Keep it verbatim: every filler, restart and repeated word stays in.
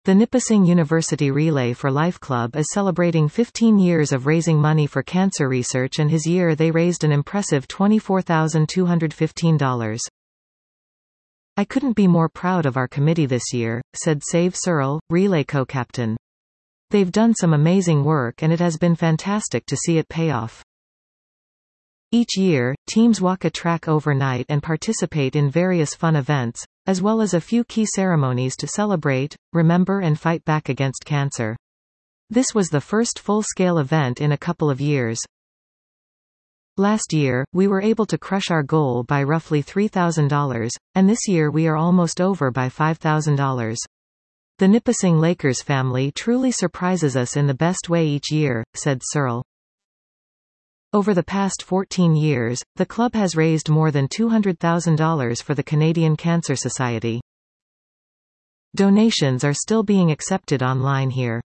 The Nipissing University Relay for Life Club is celebrating fifteen years of raising money for cancer research, and his year they raised an impressive twenty-four thousand two hundred fifteen dollars. "I couldn't be more proud of our committee this year," said Save Searle, Relay co-captain. "They've done some amazing work and it has been fantastic to see it pay off." Each year, teams walk a track overnight and participate in various fun events, as well as a few key ceremonies to celebrate, remember and fight back against cancer. This was the first full-scale event in a couple of years. Last year, we were able to crush our goal by roughly three thousand dollars, and this year we are almost over by five thousand dollars. "The Nipissing Lakers family truly surprises us in the best way each year," said Searle. Over the past fourteen years, the club has raised more than two hundred thousand dollars for the Canadian Cancer Society. Donations are still being accepted online here.